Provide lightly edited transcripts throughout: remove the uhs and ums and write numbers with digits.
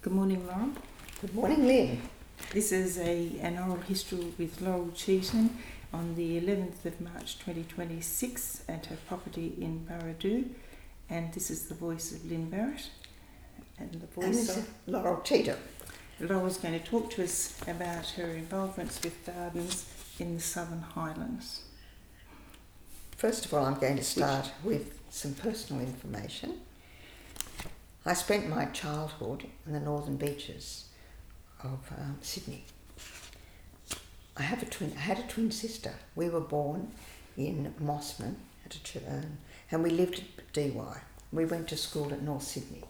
Good morning, Laurel. Good morning, Lynn. This is an oral history with Laurel Cheaton on the 11th of March 2026 at her property in Burradoo, and this is the voice of Lynn Barrett and the voice of Laurel Cheaton. Laurel's going to talk to us about her involvements with gardens in the Southern Highlands. First of all, I'm going to start with some personal information. I spent my childhood in the northern beaches of Sydney. I had a twin sister. We were born in Mossman and we lived at Dee Why. We went to school at North Sydney.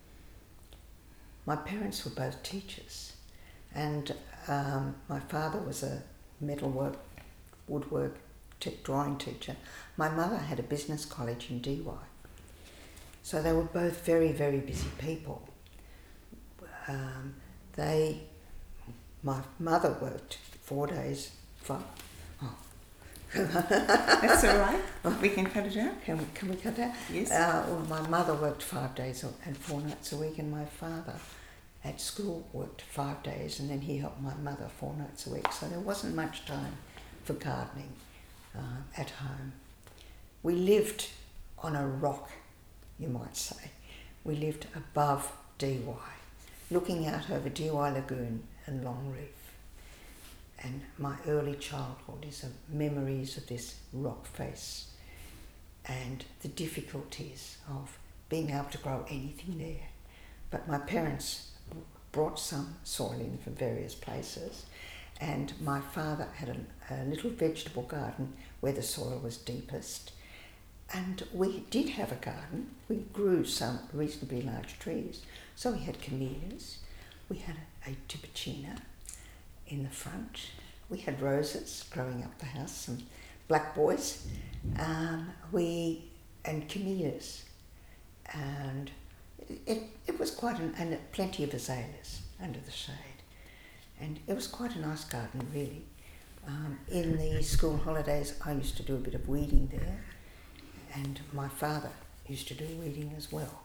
My parents were both teachers, and my father was a metalwork, woodwork, drawing teacher. My mother had a business college in Dee Why. So they were both very, very busy people. My mother worked 4 days. That's all right. We can cut it out. Can we cut that? Yes. My mother worked 5 days and 4 nights a week, and my father at school worked 5 days, and then he helped my mother 4 nights a week. So there wasn't much time for gardening at home. We lived on a rock, you might say. We lived above Dee Why, looking out over Dee Why Lagoon and Long Reef. And my early childhood is memories of this rock face and the difficulties of being able to grow anything there. But my parents brought some soil in from various places, and my father had a little vegetable garden where the soil was deepest. And we did have a garden. We grew some reasonably large trees. So we had camellias, we had a tibicina in the front, we had roses growing up the house, some black boys, and camellias. And it was quite and plenty of azaleas under the shade. And it was quite a nice garden, really. In the school holidays, I used to do a bit of weeding there, and my father used to do weeding as well.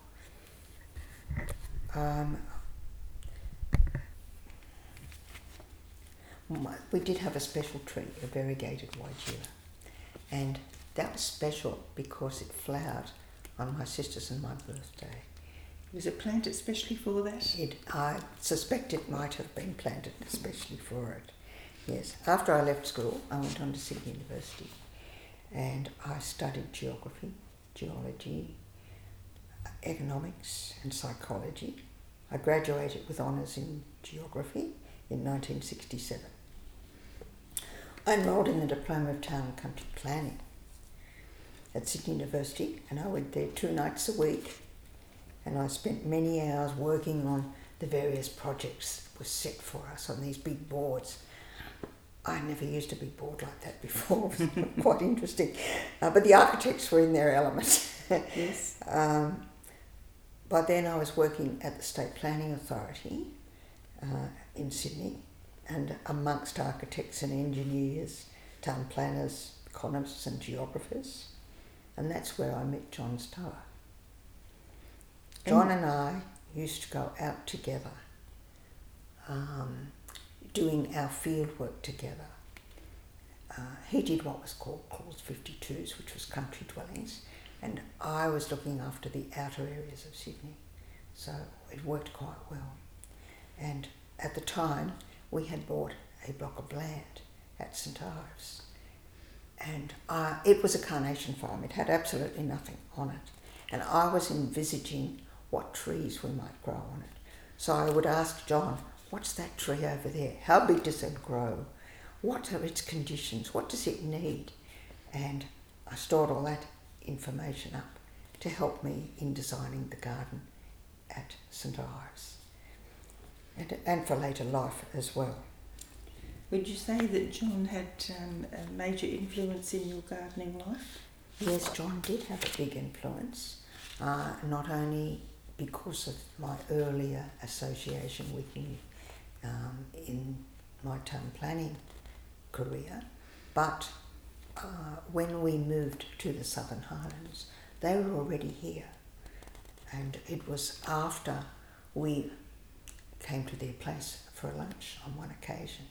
We did have a special tree, a variegated Weigela, and that was special because it flowered on my sister's and my birthday. Was it planted especially for that? I suspect it might have been planted especially for it, yes. After I left school, I went on to Sydney University, and I studied geography, geology, economics and psychology. I graduated with honours in geography in 1967. I enrolled in the Diploma of Town and Country Planning at Sydney University, and I went there 2 nights a week, and I spent many hours working on the various projects that were set for us on these big boards. I never used a big board like that before. It was quite interesting. But the architects were in their element. Yes. By then I was working at the State Planning Authority in Sydney, and amongst architects and engineers, town planners, economists and geographers. And that's where I met John Stower. John and I used to go out together, doing our field work together. He did what was called Clause 52s, which was country dwellings, and I was looking after the outer areas of Sydney. So it worked quite well. And at the time, we had bought a block of land at St Ives, and it was a carnation farm. It had absolutely nothing on it, and I was envisaging what trees we might grow on it. So I would ask John, what's that tree over there? How big does it grow? What are its conditions? What does it need? And I stored all that information up to help me in designing the garden at St Ives, and for later life as well. Would you say that John had a major influence in your gardening life? Yes, John did have a big influence, not only because of my earlier association with him in my town planning career, but when we moved to the Southern Highlands, they were already here. And it was after we came to their place for a lunch on one occasion,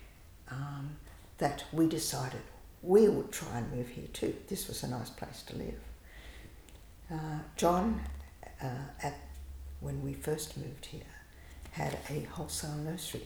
that we decided we would try and move here too. This was a nice place to live. John, when we first moved here, had a wholesale nursery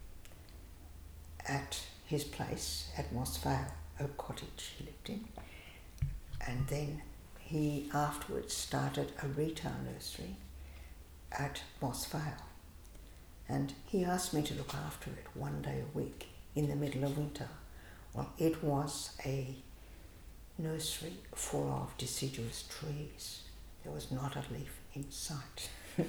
at his place at Moss Vale, Oak Cottage he lived in. And then he afterwards started a retail nursery at Moss Vale. And he asked me to look after it one day a week in the middle of winter. Well, it was a nursery full of deciduous trees. There was not a leaf in sight.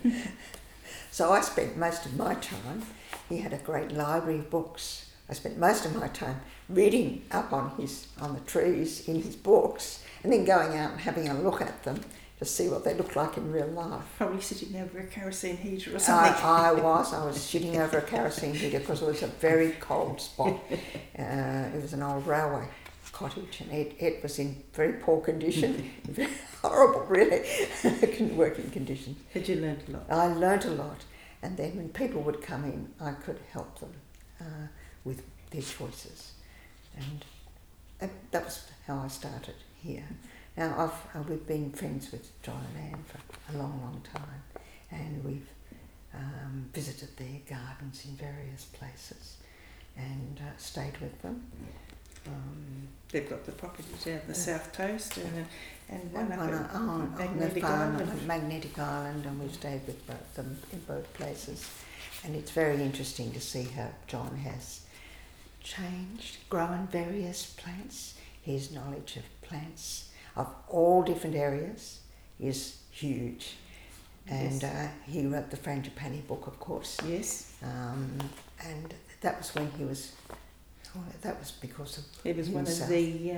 So I spent most of my time, he had a great library of books. I spent most of my time reading up on the trees in his books, and then going out and having a look at them to see what they look like in real life. Probably sitting over a kerosene heater or something. I was sitting over a kerosene heater because it was a very cold spot. It was an old railway cottage, and it was in very poor condition, very horrible really, working conditions. But you learned a lot. I learnt a lot, and then when people would come in, I could help them with their choices, and that was how I started here. Now we've been friends with John and Anne for a long, long time, and we've visited their gardens in various places and stayed with them. They've got the properties out the south coast and one up on Magnetic the farm Island. on Magnetic Island, and we've stayed with both of them in both places. And it's very interesting to see how John has changed, grown various plants. His knowledge of plants of all different areas is huge. And Yes. He wrote the Frangipani book, of course. Yes. And that was when he was... Well, that was because of He was one himself. of the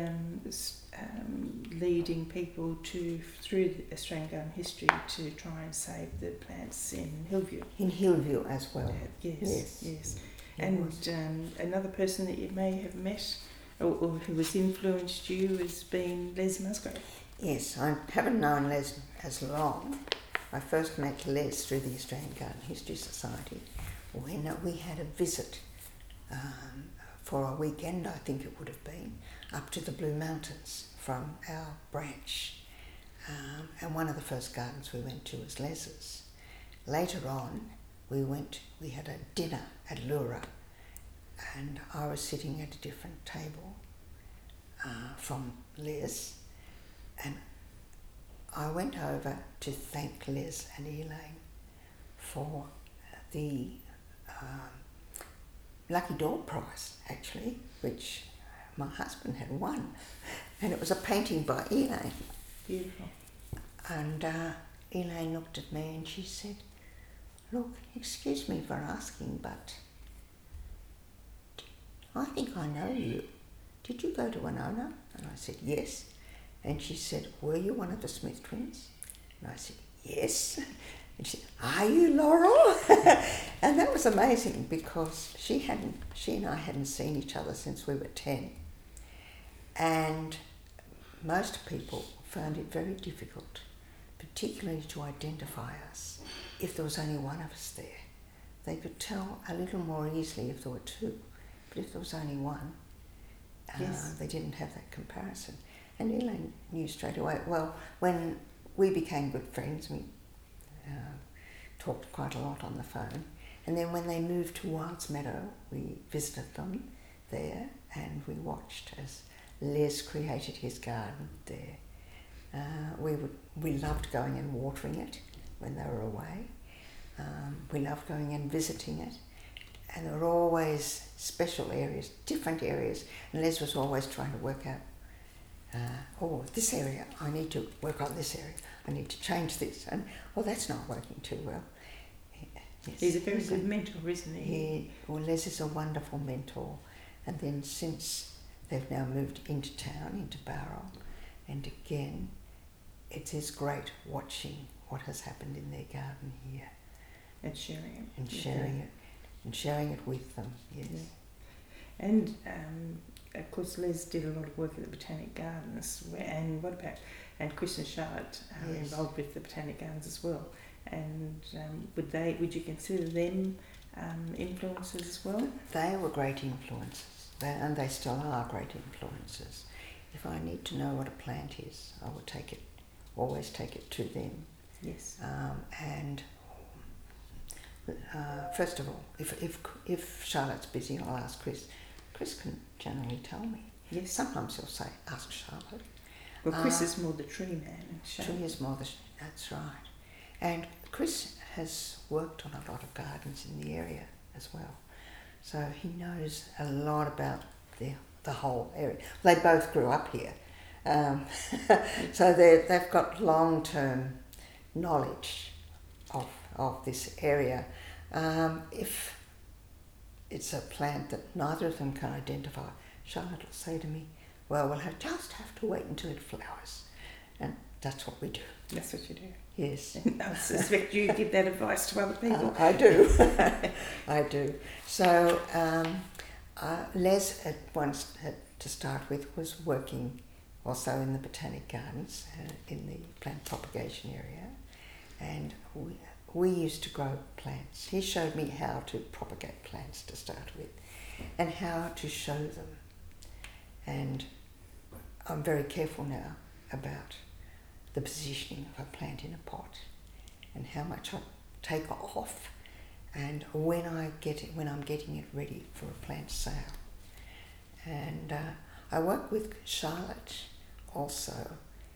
leading people through the Australian garden history to try and save the plants in Hillview. In Hillview as well. Yes. He And was. another person that you may have met or who has influenced you has been Les Musgrave. Yes, I haven't known Les as long. I first met Les through the Australian Garden History Society when we had a visit for a weekend, I think it would have been, up to the Blue Mountains from our branch. And one of the first gardens we went to was Les's. Later on, we had a dinner at Lura, and I was sitting at a different table from Les, and I went over to thank Les and Elaine for the Lucky Dog Prize, actually, which my husband had won, and it was a painting by Elaine. Beautiful. And Elaine looked at me and she said, "Look, excuse me for asking, but I think I know you. Did you go to Winona?" And I said, "Yes." And she said, "Were you one of the Smith twins?" And I said, "Yes." And she said, "Are you Laurel?" And that was amazing because she and I hadn't seen each other since we were 10. And most people found it very difficult, particularly to identify us if there was only one of us there. They could tell a little more easily if there were two, but if there was only one, Yes. they didn't have that comparison. And Elaine knew straight away. Well, when we became good friends, we talked quite a lot on the phone. And then when they moved to Wilds Meadow, we visited them there and we watched as Les created his garden there. We loved going and watering it when they were away. We loved going and visiting it. And there were always special areas, different areas. And Les was always trying to work out, this area, I need to work on this area. I need to change this. And, that's not working too well. Yes. He's a very good mentor, isn't he? Les is a wonderful mentor. And then since they've now moved into town, into Bowral, and again, it is great watching what has happened in their garden here. And sharing it. And sharing it with them, yes. Yeah. And of course Les did a lot of work at the Botanic Gardens, and Chris and Charlotte are Yes. involved with the Botanic Gardens as well. And would you consider them influences as well? They were great influences, and they still are great influences. If I need to know what a plant is, I will always take it to them. Yes. And first of all, if Charlotte's busy, I'll ask Chris. Chris can generally tell me. Yes. Sometimes he'll say, "Ask Charlotte." Well, Chris is more the tree man. And Tree is more that's right. And Chris has worked on a lot of gardens in the area as well, so he knows a lot about the whole area. They both grew up here, so they've got long-term knowledge of this area. If it's a plant that neither of them can identify, Charlotte will say to me, "Well, we'll just have to wait until it flowers," and that's what we do. That's what you do. Yes. I suspect you give that advice to other people. I do. I do. So Les, to start with, was working also in the Botanic Gardens in the plant propagation area, and we used to grow plants. He showed me how to propagate plants to start with and how to show them. And I'm very careful now about the positioning of a plant in a pot and how much I take off, and when I'm getting it ready for a plant sale. And I work with Charlotte also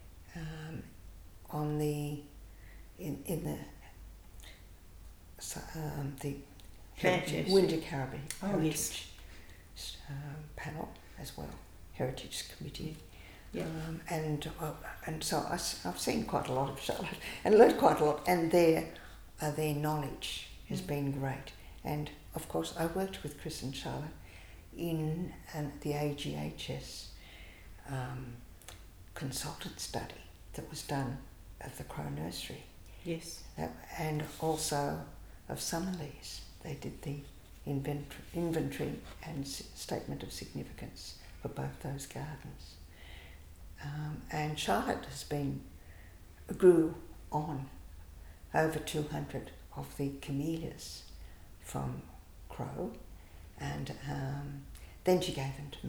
on the Winter Caribbean Heritage panel as well, Heritage Committee. Yeah. And so I've seen quite a lot of Charlotte and learned quite a lot, and their knowledge has been great. And of course I worked with Chris and Charlotte in the AGHS consultant study that was done of the Crow Nursery. Yes. And also of Summerlees. They did the inventory and statement of significance for both those gardens. And Charlotte grew on over 200 of the camellias from Crow, and then she gave them to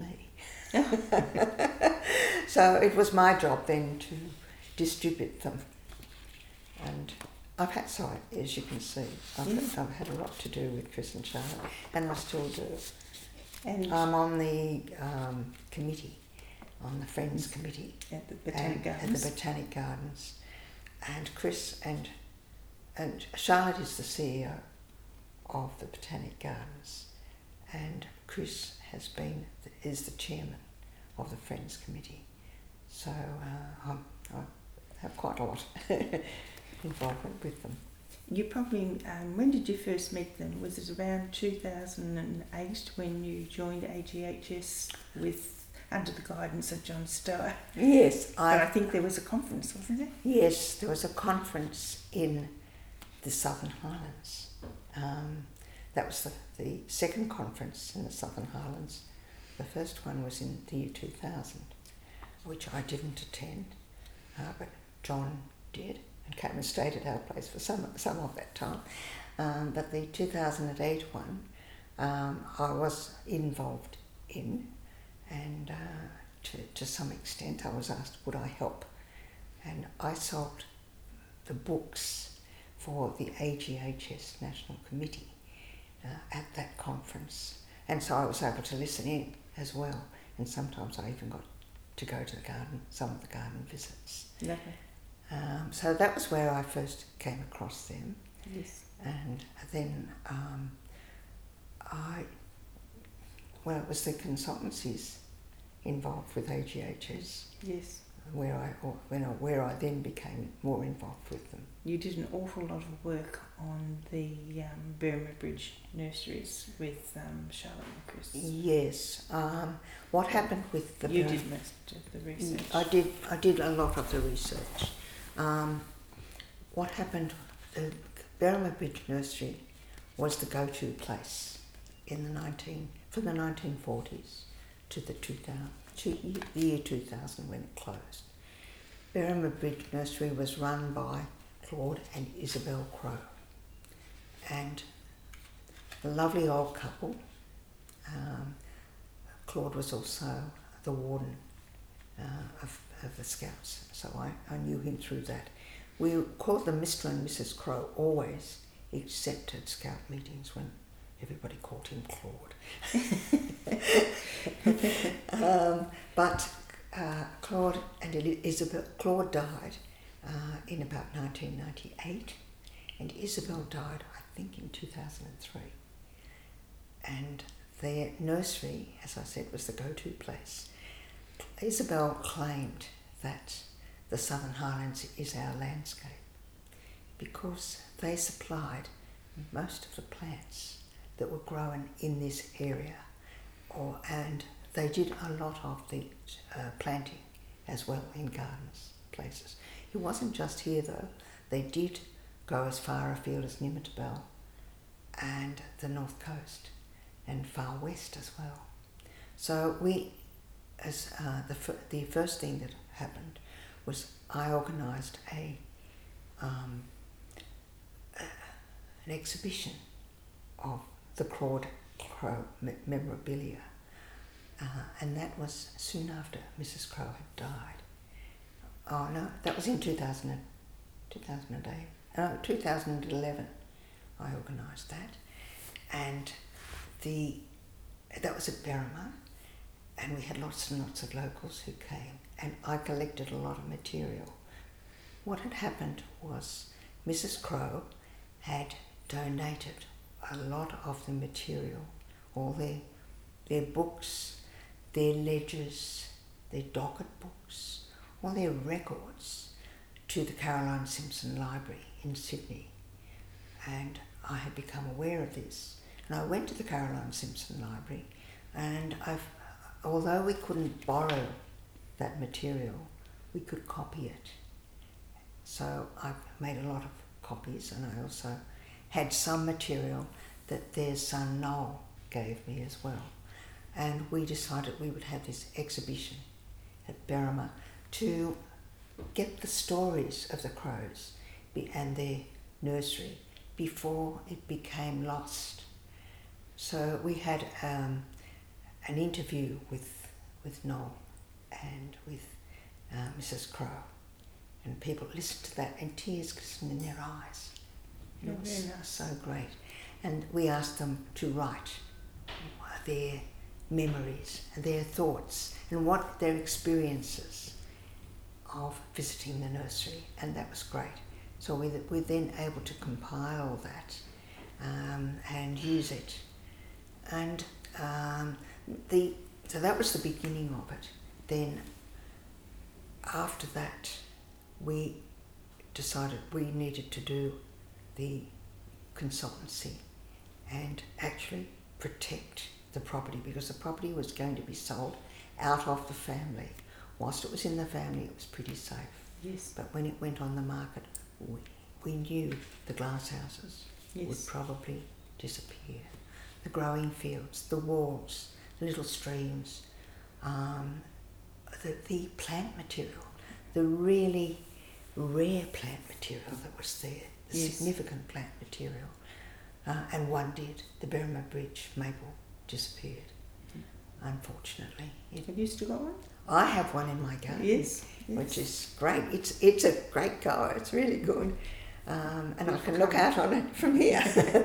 me. So it was my job then to distribute them. And I've had, as you can see, I've had a lot to do with Chris and Charlotte, and I still do. And I'm on the committee, on the Friends Committee at the Botanic Gardens. And Chris and Charlotte is the CEO of the Botanic Gardens, and Chris is the chairman of the Friends Committee. So I have quite a lot involvement with them. You probably, when did you first meet them? Was it around 2008 when you joined AGHS under the guidance of John Stower? Yes. I think there was a conference, wasn't there? Yes, there was a conference in the Southern Highlands. That was the second conference in the Southern Highlands. The first one was in the year 2000, which I didn't attend, but John did, and came and stayed at our place for some of that time. But the 2008 one, I was involved in, and to some extent I was asked would I help, and I sold the books for the AGHS National Committee at that conference, and so I was able to listen in as well, and sometimes I even got to go to the garden, some of the garden visits. Lovely. So that was where I first came across them. Yes. And then it was the consultancies involved with AGHS. Yes. Where I then became more involved with them. You did an awful lot of work on the Berrima Bridge nurseries with Charlotte and Chris. Yes. What happened with the... You did most of the research. I did a lot of the research. What happened, the Berrima Bridge Nursery was the go-to place from the 1940s to the year 2000 when it closed. Berrima Bridge Nursery was run by Claude and Isabel Crowe. And a lovely old couple. Claude was also the warden of the Scouts, so I knew him through that. We called them Mr. and Mrs. Crowe always, except at Scout meetings when everybody called him Claude. But Claude and Isabel, Claude died in about 1998, and Isabel died, I think, in 2003. And their nursery, as I said, was the go-to place. Isabel claimed that the Southern Highlands is our landscape because they supplied most of the plants that were grown in this area, and they did a lot of the planting as well in gardens, places. It wasn't just here though. They did go as far afield as Nimmitabel and the North Coast and far west as well. So we, as the first thing that happened was I organised an exhibition of the Claude Crowe memorabilia, and that was soon after Mrs. Crowe had died. Oh no, that was in 2011 I organised that, and that was at Berrima, and we had lots and lots of locals who came, and I collected a lot of material. What had happened was Mrs. Crowe had donated a lot of the material, all their books, their ledgers, their docket books, all their records to the Caroline Simpson Library in Sydney. And I had become aware of this. And I went to the Caroline Simpson Library, and although we couldn't borrow that material, we could copy it. So I made a lot of copies, and I also had some material that their son Noel gave me as well. And we decided we would have this exhibition at Berrima to get the stories of the Crows and their nursery before it became lost. So we had an interview with Noel and with Mrs. Crowe, and people listened to that and tears glistened in their eyes. It was so great. And we asked them to write their memories and their thoughts and what their experiences of visiting the nursery, and that was great. So we were then able to compile that and use it. And so that was the beginning of it. Then after that, we decided we needed to do the consultancy and actually protect the property, because the property was going to be sold out of the family. Whilst it was in the family, it was pretty safe. Yes. But when it went on the market, we knew the glass houses would probably disappear. The growing fields, the walls, the little streams, the plant material, the really rare plant material that was there, the significant plant material. And one did. The Berrima Bridge maple disappeared, unfortunately. Have you still got one? I have one in my garden, yes. which is great. It's a great colour. It's really good, and I can look out on it from here.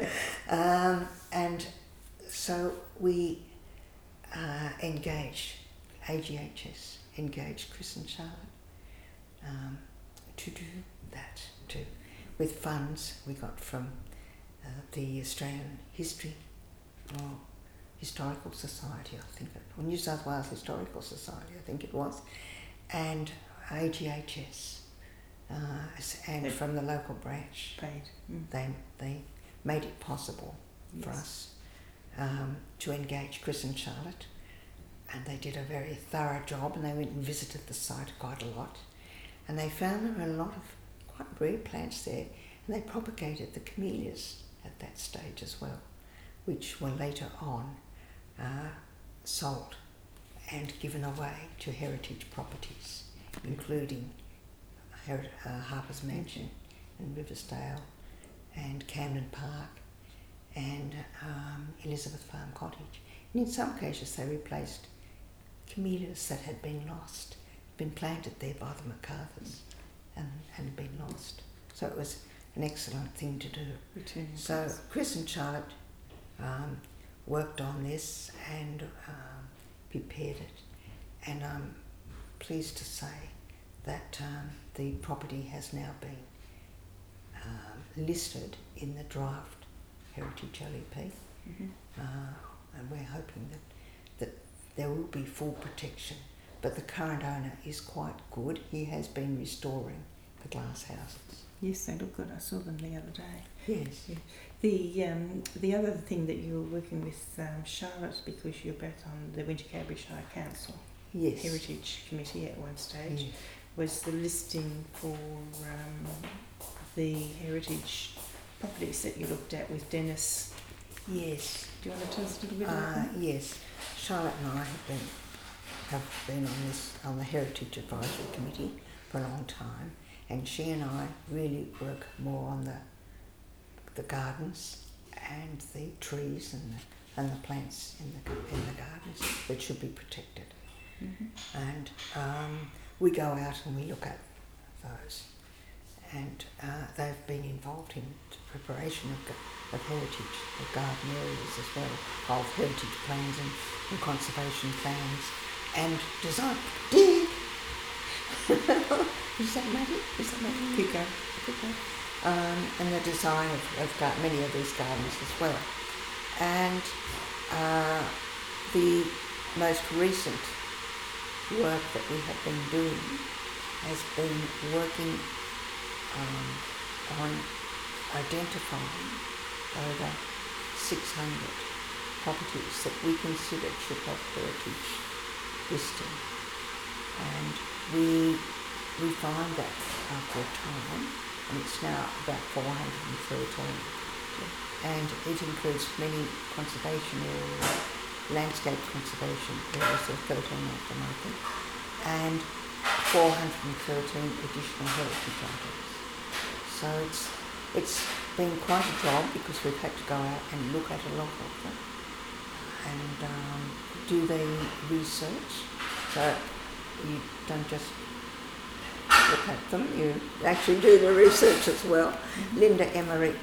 And so we engaged AGHS, engaged Chris and Charlotte to do that too, with funds we got from the Australian Historical Society, I think, or New South Wales Historical Society, I think it was, and AGHS, and from the local branch. Paid. They made it possible for us to engage Chris and Charlotte, and they did a very thorough job, and they went and visited the site quite a lot, and they found there were a lot of quite rare plants there, and they propagated the camellias at that stage as well, which were later on sold and given away to heritage properties, including Harper's Mansion and Riversdale and Camden Park and Elizabeth Farm Cottage. And in some cases they replaced camellias that had been lost, been planted there by the MacArthurs and been lost. So it was an excellent thing to do. So Chris and Charlotte worked on this and prepared it, and I'm pleased to say that the property has now been listed in the draft Heritage LEP, and we're hoping that there will be full protection. But the current owner is quite good. He has been restoring the glass houses. Yes, they look good. I saw them the other day. Yes. Yeah. The other thing that you were working with Charlotte, because you're both on the Winter Canterbury Shire Council Heritage Committee at one stage, was the listing for the heritage properties that you looked at with Dennis. Yes. Do you want to tell us a little bit about that? Yes. Charlotte and I have been on the Heritage Advisory Committee for a long time, and she and I really work more on the gardens and the trees and the plants in the gardens that should be protected. And we go out and we look at those, and they've been involved in preparation of heritage, of garden areas as well, of heritage plans and conservation plans and design. Dig! Is that Maddie? Pico. And the design of many of these gardens as well. And the most recent work that we have been doing has been working on identifying over 600 properties that we consider should have heritage listing. And we find that after a time, and it's now about 413. And it includes many conservation areas, landscape conservation areas, there are 13 of them I think, and 413 additional heritage items. So it's been quite a job because we've had to go out and look at a lot of them and do the research. So you don't just look at them, you actually do the research as well. Linda Emery's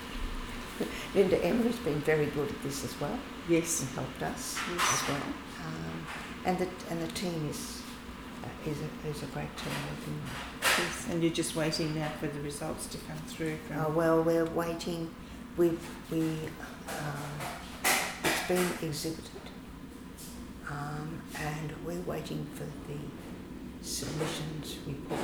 been very good at this as well. Yes. And helped us as well. And the team is a great team working. Yes. And you're just waiting now for the results to come through from... Well, we're waiting. It's been exhibited, and we're waiting for the submissions report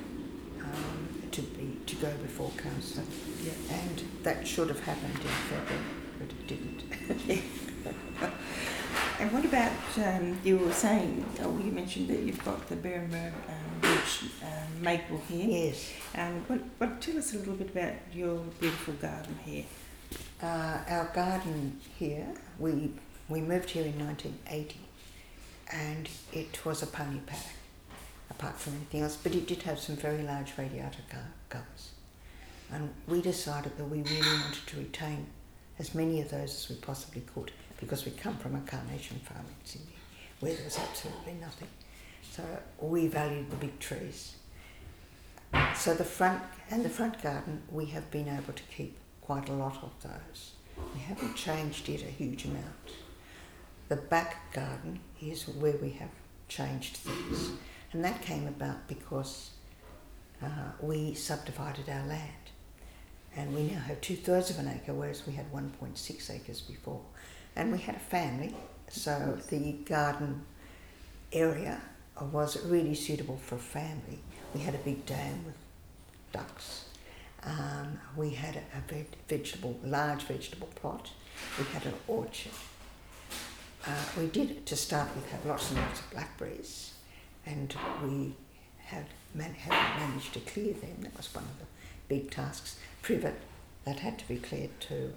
to go before council. Yeah. And that should have happened in February, but it didn't. And what about, you were saying, you mentioned that you've got the Berrinba Ridge maple here. Yes. Tell us a little bit about your beautiful garden here. Our garden here, we moved here in 1980, and it was a pony paddock, apart from anything else, but it did have some very large radiata gulls. And we decided that we really wanted to retain as many of those as we possibly could, because we come from a carnation farm in Sydney where there was absolutely nothing. So we valued the big trees. So the front garden, we have been able to keep quite a lot of those. We haven't changed it a huge amount. The back garden is where we have changed things, and that came about because we subdivided our land, and we now have 2/3 of an acre, whereas we had 1.6 acres before. And we had a family, so the garden area was really suitable for a family. We had a big dam with ducks. We had a large vegetable plot. We had an orchard. We did, to start with, have lots and lots of blackberries, and we had managed to clear them. That was one of the big tasks. Privet, that had to be cleared too.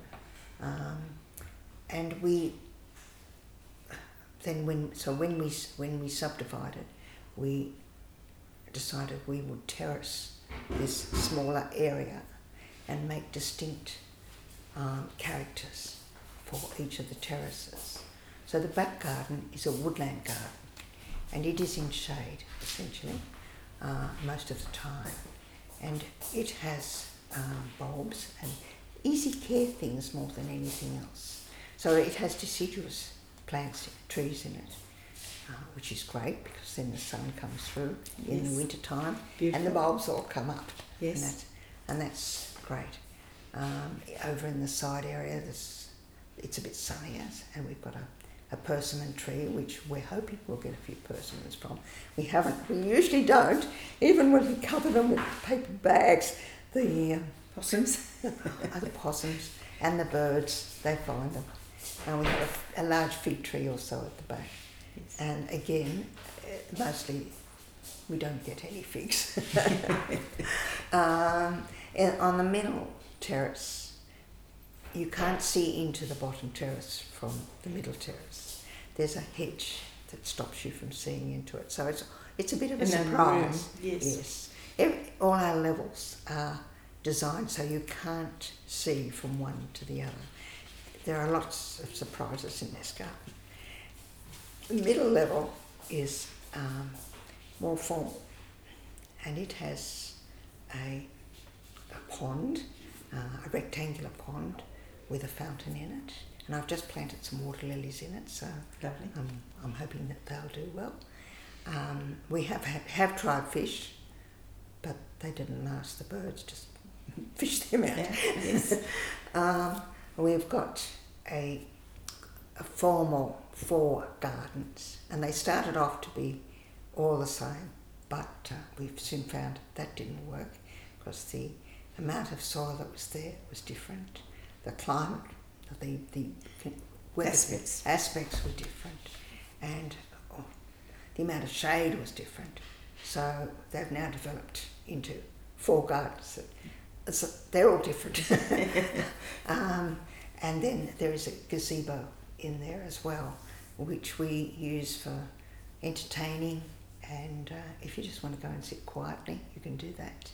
And when we subdivided, we decided we would terrace this smaller area and make distinct characters for each of the terraces. So the back garden is a woodland garden, and it is in shade, essentially, most of the time. And it has bulbs and easy care things more than anything else. So it has deciduous plants, trees in it, which is great because then the sun comes through in the winter time and the bulbs all come up. Yes. And that's great. Over in the side area, it's a bit sunnier, and we've got a persimmon tree, which we're hoping we'll get a few persimmons from. We usually don't, even when we cover them with paper bags. The possums, the possums and the birds, they find them. And we have a large fig tree also at the back. yes. And again, mostly we don't get any figs. And on the middle terrace, you can't see into the bottom terrace from the middle terrace. There's a hedge that stops you from seeing into it. So it's a bit of a surprise. Yes. All our levels are designed so you can't see from one to the other. There are lots of surprises in this garden. The middle level is more formal, and it has a pond, a rectangular pond with a fountain in it, and I've just planted some water lilies in it, so Lovely. I'm hoping that they'll do well. We have tried fish, but they didn't last. The birds just fished them out. Yeah, yes. We've got a formal 4 gardens, and they started off to be all the same, but we've soon found that didn't work because the amount of soil that was there was different. The climate, the weather aspects were different, and the amount of shade was different. So they've now developed into 4 gardens. They're all different. And then there is a gazebo in there as well, which we use for entertaining, and if you just want to go and sit quietly, you can do that.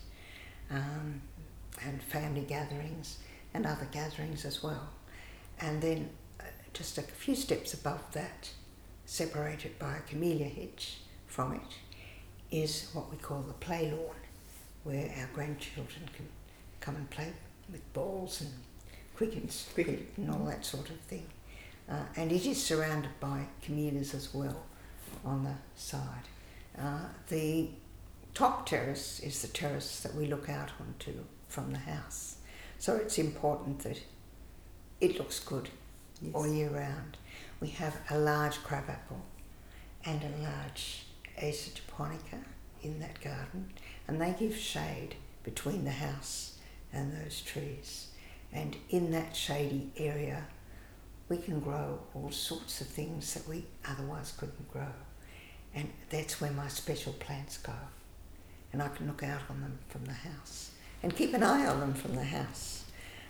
And family gatherings and other gatherings as well. And then just a few steps above that, separated by a camellia hedge from it, is what we call the play lawn, where our grandchildren can come and play with balls and cricket and all that sort of thing. And it is surrounded by camellias as well on the side. The top terrace is the terrace that we look out onto from the house. So it's important that it looks good all year round. We have a large crabapple and a large Acer japonica in that garden, and they give shade between the house and those trees. And in that shady area, we can grow all sorts of things that we otherwise couldn't grow. And that's where my special plants go. And I can look out on them from the house and keep an eye on them from the house.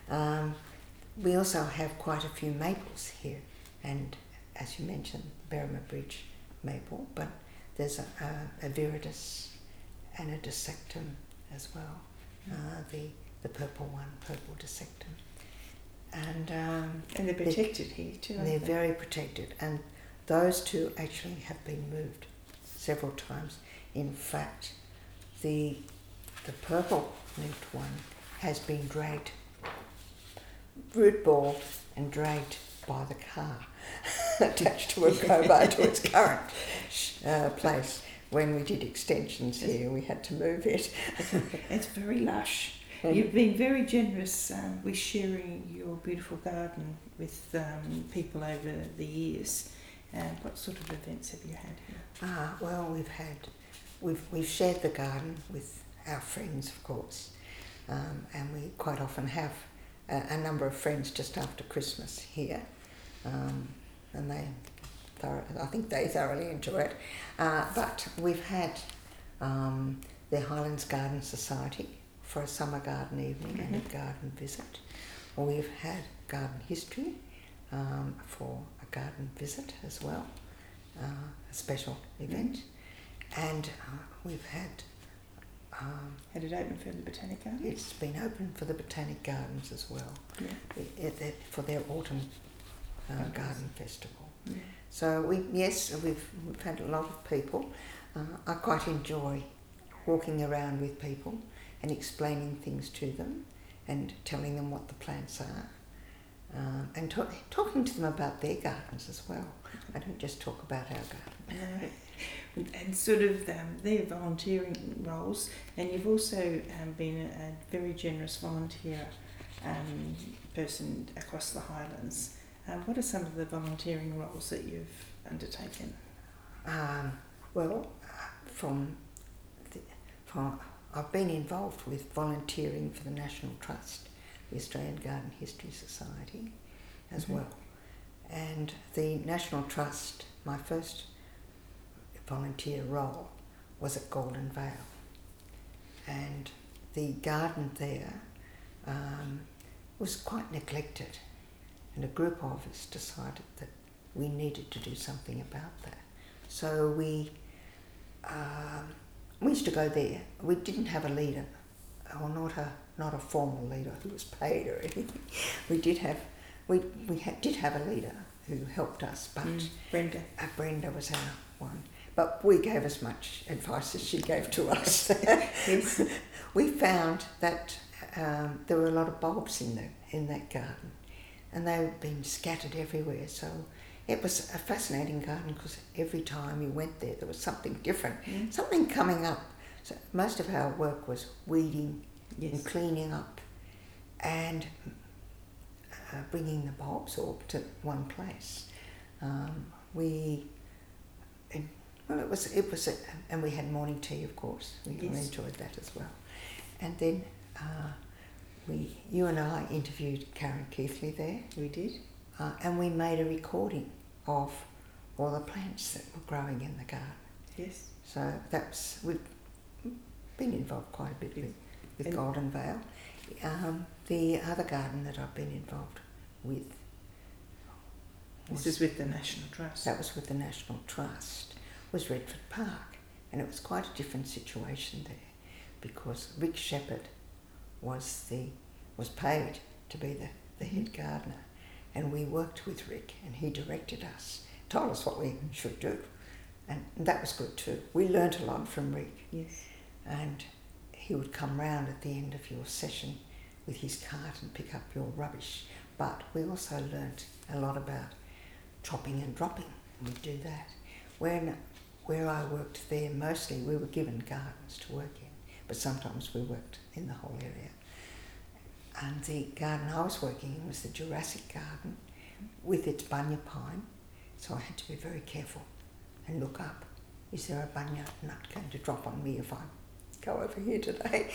We also have quite a few maples here, and as you mentioned, Berrima Bridge maple, but there's a viridis and a dissectum as well, the purple one, purple dissectum. And they're protected here too, aren't they're they? very protected, and those two actually have been moved several times. In fact, the purple leafed one has been dragged, root balled and dragged by the car, attached to a crowbar to its current place. When we did extensions here, we had to move it. It's very lush. You've been very generous with sharing your beautiful garden with people over the years. What sort of events have you had here? Well, we've shared the garden with our friends, of course, and we quite often have a number of friends just after Christmas here, and I think they thoroughly enjoy it. But we've had the Highlands Garden Society for a summer garden evening and a garden visit. We've had garden history for a garden visit as well, a special event. And we've had Had it open for the Botanic Gardens? It's been open for the Botanic Gardens as well, for their autumn garden festival. Yeah. So we've had a lot of people. I quite enjoy walking around with people and explaining things to them and telling them what the plants are, and talking to them about their gardens as well. I don't just talk about our garden. And sort of their volunteering roles, and you've also been a very generous volunteer person across the Highlands. What are some of the volunteering roles that you've undertaken? I've been involved with volunteering for the National Trust, the Australian Garden History Society, as well. And the National Trust, my first volunteer role was at Golden Vale, and the garden there was quite neglected, and a group of us decided that we needed to do something about that. So we used to go there. We didn't have a leader, or not a formal leader who was paid or anything. We did have a leader who helped us, but Brenda. Brenda was our one. But we gave as much advice as she gave to us. Yes. We found that there were a lot of bulbs in that garden, and they've been scattered everywhere. So it was a fascinating garden because every time you went there was something different, something coming up. So most of our work was weeding and cleaning up and bringing the bulbs all to one place. It was, and we had morning tea, of course. We enjoyed that as well. And then you and I interviewed Karen Keithley there. We did. And we made a recording of all the plants that were growing in the garden. Yes. So we've been involved quite a bit with Golden Vale. The other garden that I've been involved with. This is with the National Trust. That was with the National Trust. Was Redford Park, and it was quite a different situation there because Rick Shepherd was paid to be the head gardener, and we worked with Rick, and he directed us, told us what we should do, and that was good too. We learnt a lot from Rick. Yes. And he would come round at the end of your session with his cart and pick up your rubbish. But we also learnt a lot about chopping and dropping. We'd do that. Where I worked there, mostly we were given gardens to work in, but sometimes we worked in the whole area. And the garden I was working in was the Jurassic Garden with its bunya pine, so I had to be very careful and look up. Is there a bunya nut going to drop on me if I go over here today?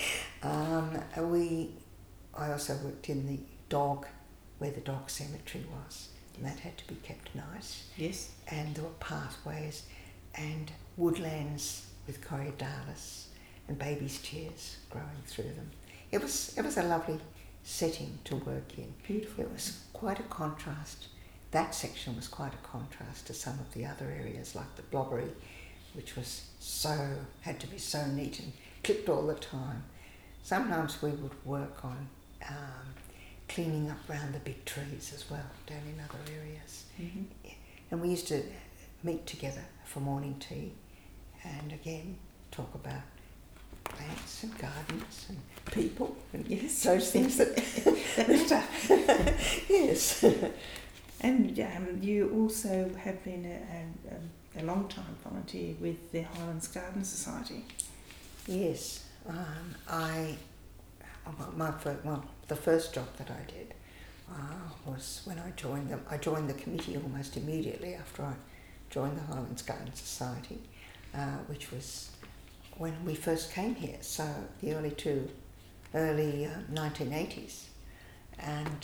I also worked in the where the dog cemetery was, and that had to be kept nice. Yes. And there were pathways and woodlands with corydalis and babies' chairs growing through them. It was a lovely setting to work in. Beautiful. It was quite a contrast. That section was quite a contrast to some of the other areas like the Blobbery, which had to be so neat and clipped all the time. Sometimes we would work on cleaning up around the big trees as well, down in other areas. Mm-hmm. And we used to meet together for morning tea and again talk about plants and gardens and people and those things that matter. Yes. And you also have been a long time volunteer with the Highlands Garden Society. Yes. The first job that I did was when I joined them. I joined the committee almost immediately after I joined the Highlands Garden Society, which was when we first came here, so the early 1980s. And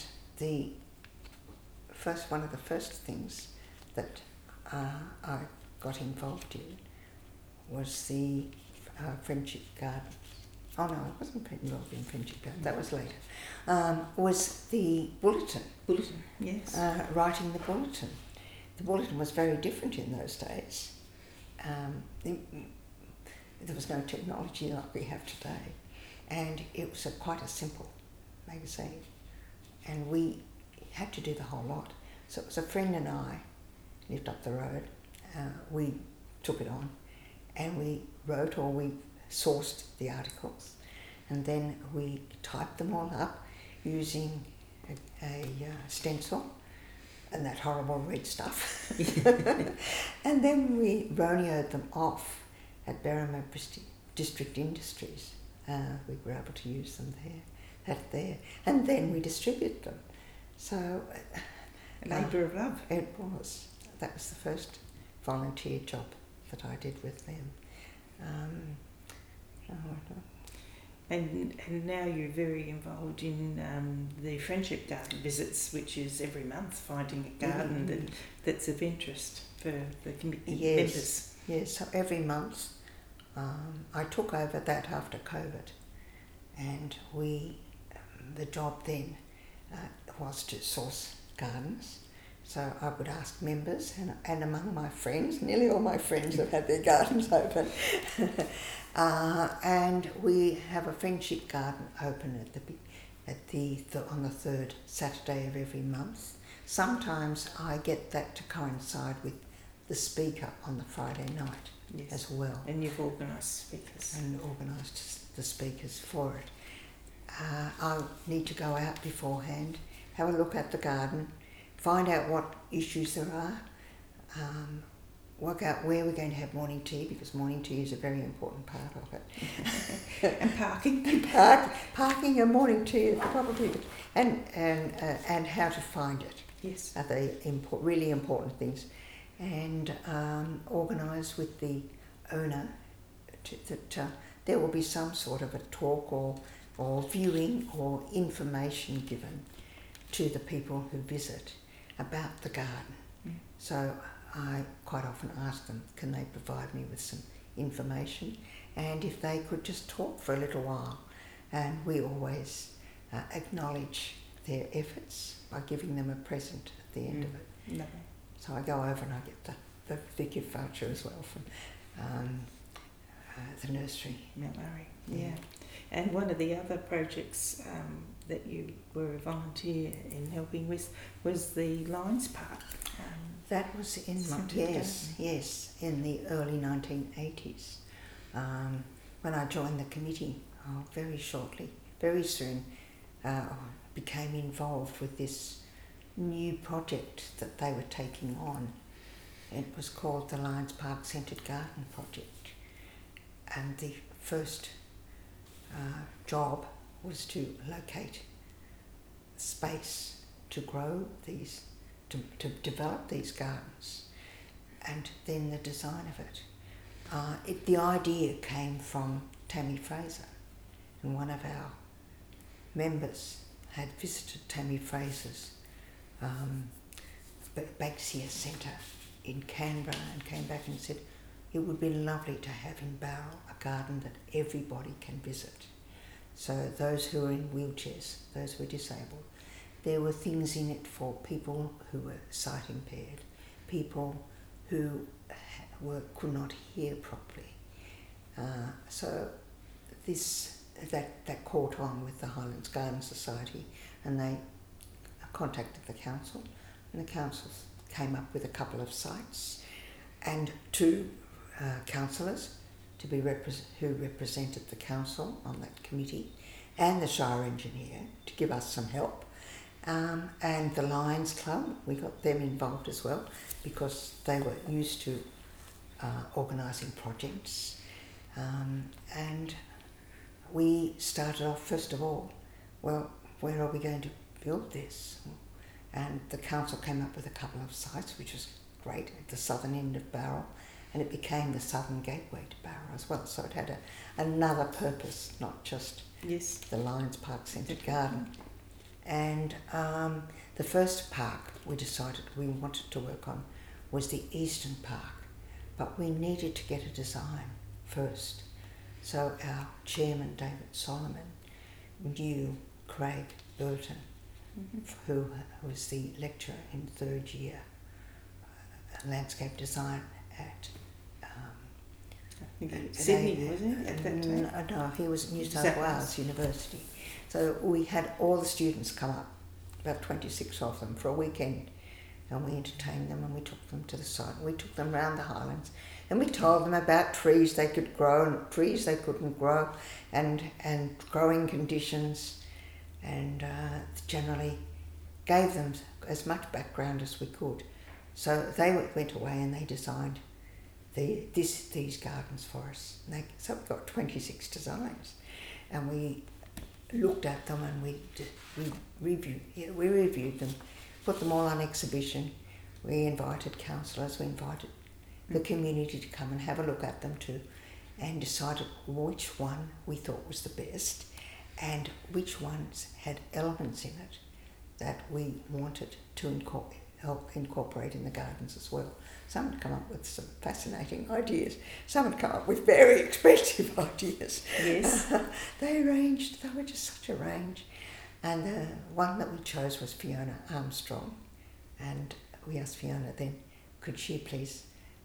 one of the first things that I got involved in was the Friendship Garden. Oh no, I wasn't involved in Friendship Garden, that was later. Was the bulletin. Bulletin, yes. Writing the bulletin. The bulletin was very different in those days. There was no technology like we have today. And it was quite a simple magazine. And we had to do the whole lot. So it was a friend and I lived up the road. We took it on and we wrote, or we sourced the articles, and then we typed them all up using a stencil and that horrible red stuff. And then we Ronioed them off at Berrima District Industries. We were able to use them there, and then we distributed them. So labour of love. It was. That was the first volunteer job that I did with them. And now you're very involved in the Friendship Garden visits, which is every month finding a garden that's of interest for the committee members. Yes, so every month I took over that after COVID, and the job then was to source gardens. So I would ask members, and among my friends, nearly all my friends have had their gardens open. And we have a friendship garden open on the third Saturday of every month. Sometimes I get that to coincide with the speaker on the Friday night as well. And you've organised speakers. And organised the speakers for it. I'll need to go out beforehand, have a look at the garden, find out what issues there are, work out where we're going to have morning tea, because morning tea is a very important part of it. And parking. Parking and morning tea are probably, and how to find it. Yes. Are the really important things. And organise with the owner that there will be some sort of a talk or viewing or information given to the people who visit about the garden. So I quite often ask them, can they provide me with some information? And if they could just talk for a little while. And we always acknowledge their efforts by giving them a present at the end of it. Lovely. So I go over and I get the gift voucher as well from the nursery. Mount Murray, yeah. And one of the other projects that you were a volunteer in helping with was the Lions Park. That was in in the early 1980s. When I joined the committee, very soon, became involved with this new project that they were taking on. It was called the Lions Park Centred Garden Project, and the first job was to locate space to grow these, to develop these gardens, and then the design of it. The idea came from Tammy Fraser, and one of our members had visited Tammy Fraser's Banksia Centre in Canberra and came back and said it would be lovely to have in Bowral a garden that everybody can visit. So those who are in wheelchairs, those who are disabled, there were things in it for people who were sight impaired, people who could not hear properly. So that caught on with the Highlands Garden Society, and they contacted the council, and the council came up with a couple of sites and two councillors who represented the council on that committee, and the Shire engineer to give us some help, and the Lions Club. We got them involved as well because they were used to organising projects, and we started off first of all, well, where are we going to build this? And the council came up with a couple of sites, which was great, at the southern end of Bowral, and it became the southern gateway to Bowral as well. So it had another purpose, not just the Lions Park Centred Garden. And the first park we decided we wanted to work on was the Eastern Park, but we needed to get a design first. So our chairman, David Solomon, knew Craig Burton, who was the lecturer in third year landscape design at I think it was Sydney, wasn't it, at that time? No, he was at New South South Wales University. So we had all the students come up, about 26 of them, for a weekend, and we entertained them and we took them to the site. We took them around the highlands and we told them about trees they could grow and trees they couldn't grow, and growing conditions, and generally gave them as much background as we could. So they went away and they designed these gardens for us. So we got 26 designs, and we looked at them and we reviewed them, put them all on exhibition. We invited councillors, we invited the community to come and have a look at them too, and decided which one we thought was the best and which ones had elements in it that we wanted to help incorporate in the gardens as well. Some had come up with some fascinating ideas. Some had come up with very expensive ideas. Yes. They were just such a range. And the one that we chose was Fiona Armstrong. And we asked Fiona then, could she please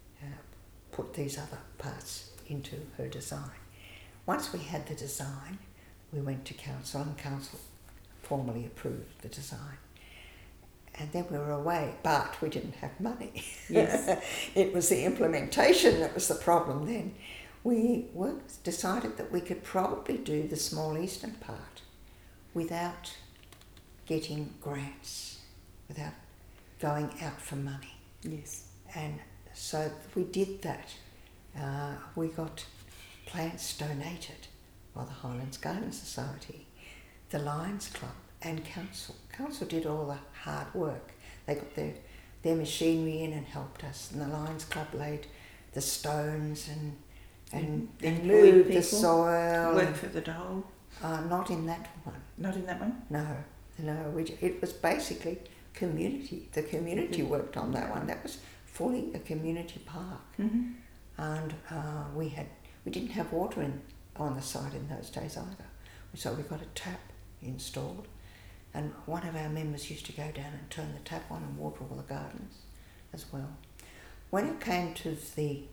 put these other parts into her design. Once we had the design, we went to council, and council formally approved the design. And then we were away, but we didn't have money. Yes. It was the implementation that was the problem then. We decided that we could probably do the small eastern part without getting grants, without going out for money. Yes. And so we did that. We got plants donated by the Highlands Garden Society, the Lions Club, and council. Council did all the hard work. They got their machinery in and helped us, and the Lions Club laid the stones and moved the soil. Work for the dole. Not in that one. Not in that one? No. It was basically community. The community worked on that one. That was fully a community park. Mm-hmm. And we didn't have water on the site in those days either. So we got a tap installed, and one of our members used to go down and turn the tap on and water all the gardens as well. When it came to the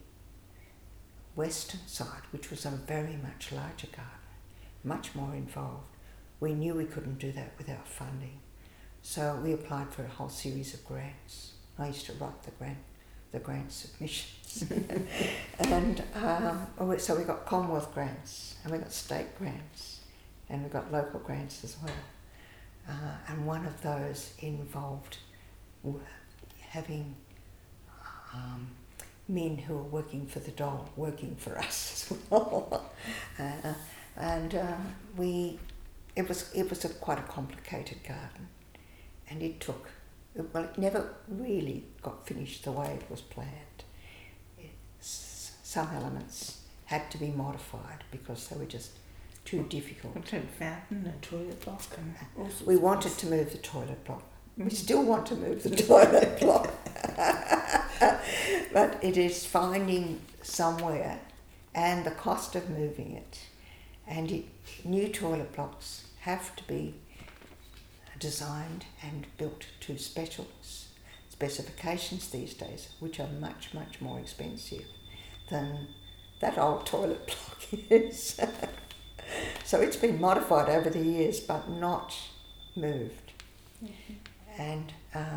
western side, which was a very much larger garden, much more involved, we knew we couldn't do that without funding. So we applied for a whole series of grants. I used to write the grant submissions. And so we got Commonwealth grants, and we got state grants, and we got local grants as well. And one of those involved having men who were working for the dole working for us as well. It was quite a complicated garden, and it never really got finished the way it was planned. Some elements had to be modified because they were just too difficult. We had a fountain, a toilet block, and all sorts We of wanted things. to move the toilet block. Mm-hmm. We still want to move the toilet block. But it is finding somewhere and the cost of moving it. And new toilet blocks have to be designed and built to specifications these days, which are much, much more expensive than that old toilet block is. So it's been modified over the years, but not moved. Mm-hmm. And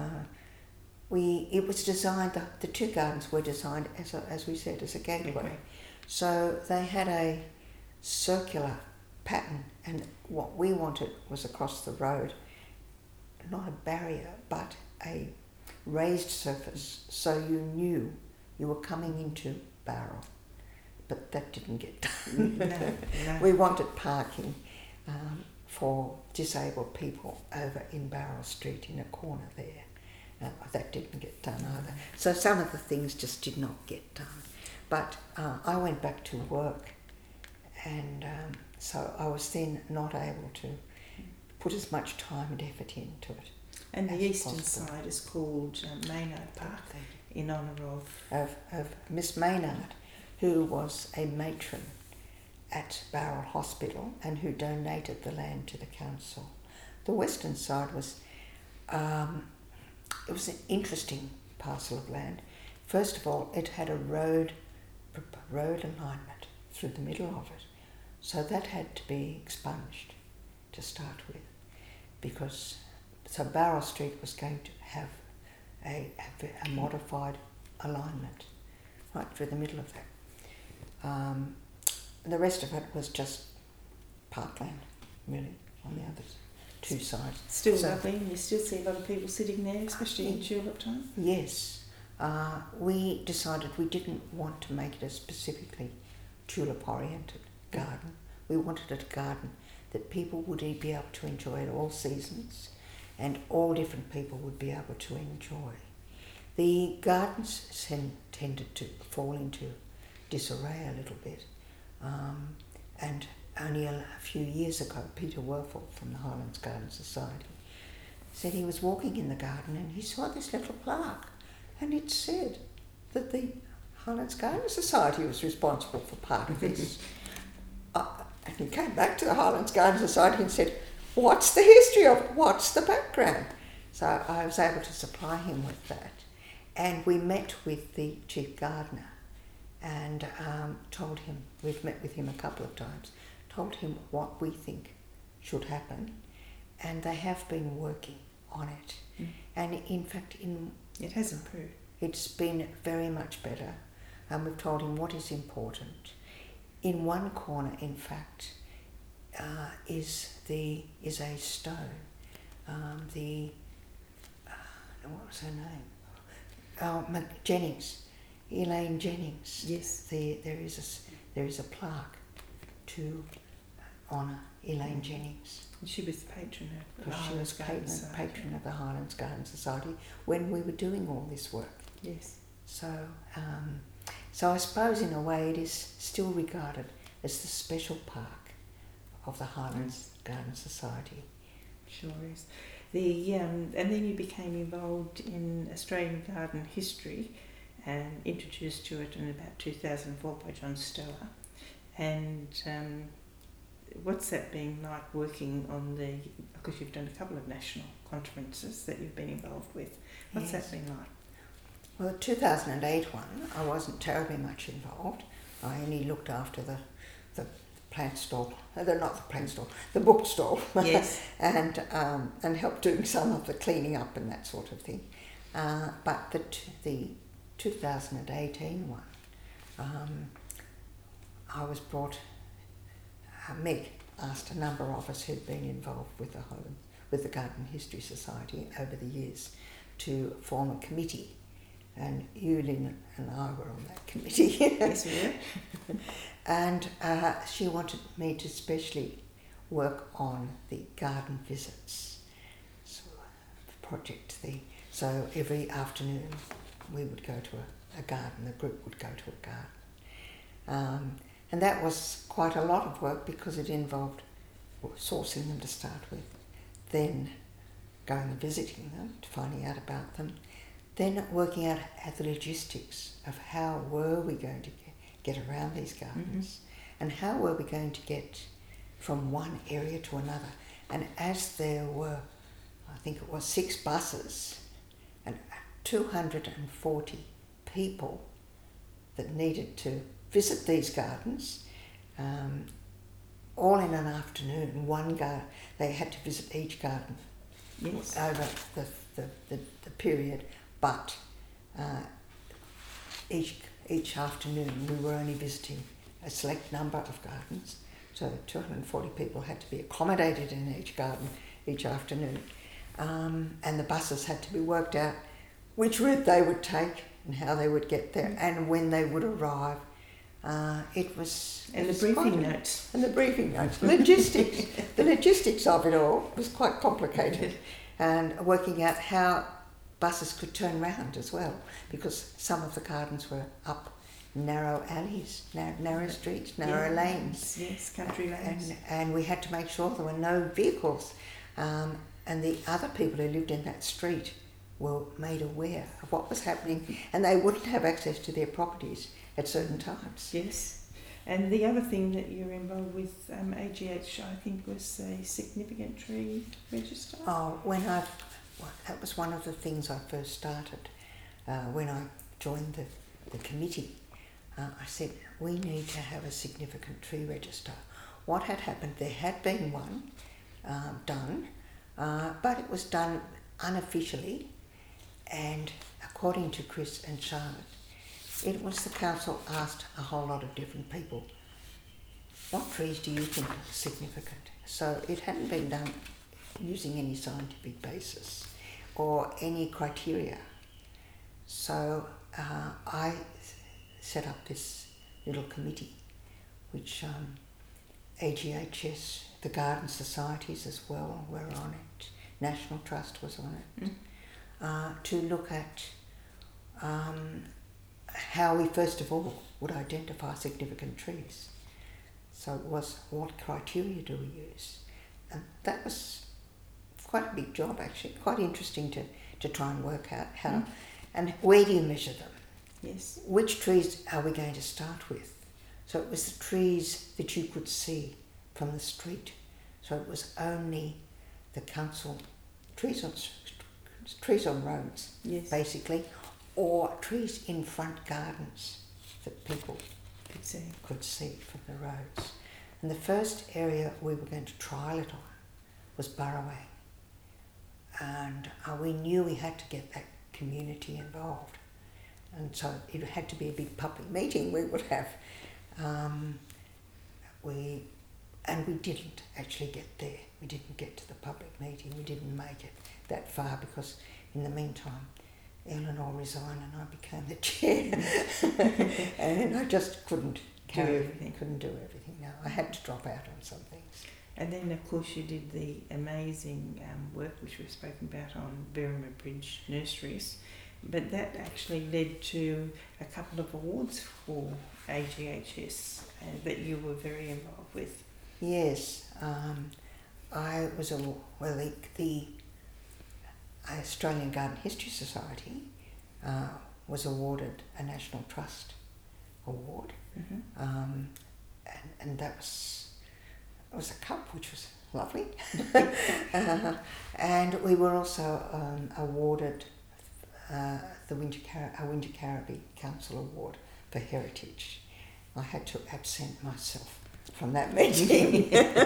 it was designed, the two gardens were designed, as we said, as a gateway. So they had a circular pattern, and what we wanted was across the road, not a barrier, but a raised surface, so you knew you were coming into Bowral. But that didn't get done. No. We wanted parking for disabled people over in Bowral Street in a corner there. That didn't get done either. So some of the things just did not get done. But I went back to work, and so I was then not able to put as much time and effort into it. And the eastern possible. side is called Maynard Park in honour of Miss Maynard, who was a matron at Bowral Hospital and who donated the land to the council. The western side was it was an interesting parcel of land. First of all, it had a road road alignment through the middle of it. So that had to be expunged to start with, because so Barrow Street was going to have a modified alignment right through the middle of that. The rest of it was just parkland, really, on the other two sides. Still lovely, and you still see a lot of people sitting there, especially in tulip time. Yes. We decided we didn't want to make it a specifically tulip-oriented garden. We wanted it a garden that people would be able to enjoy at all seasons, and all different people would be able to enjoy. The gardens tended to fall into disarray a little bit, and only a few years ago, Peter Werfel from the Highlands Garden Society said he was walking in the garden and he saw this little plaque, and it said that the Highlands Garden Society was responsible for part of this. And he came back to the Highlands Garden Society and said, "What's the history of it? What's the background?" So I was able to supply him with that. And we met with the chief gardener and told him, we've met with him a couple of times, told him what we think should happen, and they have been working on it. And in fact, it has improved. It's been very much better, and we've told him what is important. In one corner, in fact, is a stone. What was her name? Jennings, Elaine Jennings. Yes. There is a plaque to honour Elaine Jennings. She was the patron of the She was patron of the Highlands Garden Society when we were doing all this work. Yes. So I suppose in a way it is still regarded as the special park of the Highlands Garden Society. Sure is. And then you became involved in Australian garden history and introduced to it in about 2004 by John Stower. And what's that been like working on because you've done a couple of national conferences that you've been involved with. What's that been like? Well, the 2008 one, I wasn't terribly much involved. I only looked after the plant stall, the bookstall, yes, and helped doing some of the cleaning up and that sort of thing. But the 2018 one, I was brought. Meg asked a number of us who'd been involved with the Garden History Society over the years to form a committee. And you, Lynn, and I were on that committee. Yes, we were. And she wanted me to specially work on the garden visits project. So every afternoon we would go to a garden, the group would go to a garden. And that was quite a lot of work because it involved sourcing them to start with, then going and visiting them, finding out about them, then working out the logistics of how were we going to get around these gardens, and how were we going to get from one area to another. And as there were, I think it was 6 buses and 240 people that needed to visit these gardens, all in an afternoon, they had to visit each garden over the period, but each afternoon we were only visiting a select number of gardens, so 240 people had to be accommodated in each garden each afternoon, and the buses had to be worked out which route they would take and how they would get there and when they would arrive. The briefing notes. Logistics. The logistics of it all was quite complicated, and working out how buses could turn round as well, because some of the gardens were up narrow alleys, narrow streets, narrow lanes. Yes, country lanes. And we had to make sure there were no vehicles. And the other people who lived in that street were made aware of what was happening, and they wouldn't have access to their properties at certain times. Yes. And the other thing that you're involved with, AGH, I think, was a significant tree register. That was one of the things I first started when I joined the committee. I said, we need to have a significant tree register. What had happened, there had been one done, but it was done unofficially, and according to Chris and Charlotte, it was the council asked a whole lot of different people, what trees do you think are significant? So it hadn't been done using any scientific basis or any criteria. So I set up this little committee, which AGHS, the Garden Societies as well were on it, National Trust was on it, to look at how we first of all would identify significant trees. So it was, what criteria do we use? And that was quite a big job actually, quite interesting to try and work out how, and where do you measure them? Yes. Which trees are we going to start with? So it was the trees that you could see from the street. So it was only the council, trees on roads, Yes. basically, or trees in front gardens that people Could see. from the roads. And the first area we were going to trial it on was Burrawang. And we knew we had to get that community involved. And so it had to be a big public meeting we would have. We didn't actually get there. We didn't get to the public meeting. We didn't make it that far because in the meantime, Eleanor resigned and I became the chair. And I just couldn't do everything. No, I had to drop out on some things. And then, of course, you did the amazing work which we've spoken about on Berrimah Bridge Nurseries, but that actually led to a couple of awards for AGHS that you were very involved with. Yes, I was the Australian Garden History Society was awarded a National Trust award, and that was a cup, which was lovely. And we were also awarded the Winter Carriby Council Award for Heritage. I had to absent myself from that meeting.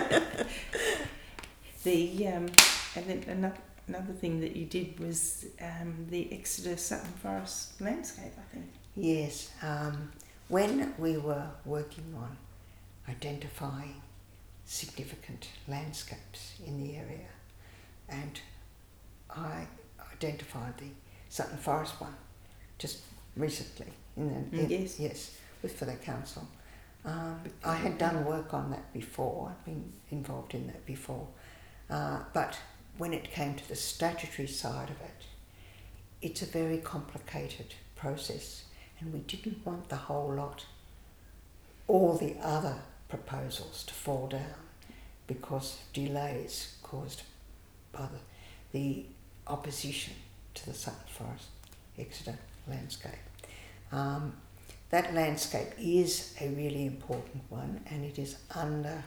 And then another thing that you did was the Exeter Sutton Forest landscape, I think. Yes, when we were working on identifying significant landscapes in the area, and I identified the Sutton Forest one just recently. Yes, for the council. I had done work on that before. I'd been involved in that before, but when it came to the statutory side of it, it's a very complicated process, and we didn't want the whole lot, all the other proposals to fall down because of delays caused by the opposition to the Sutton Forest Exeter landscape. That landscape is a really important one, and it is under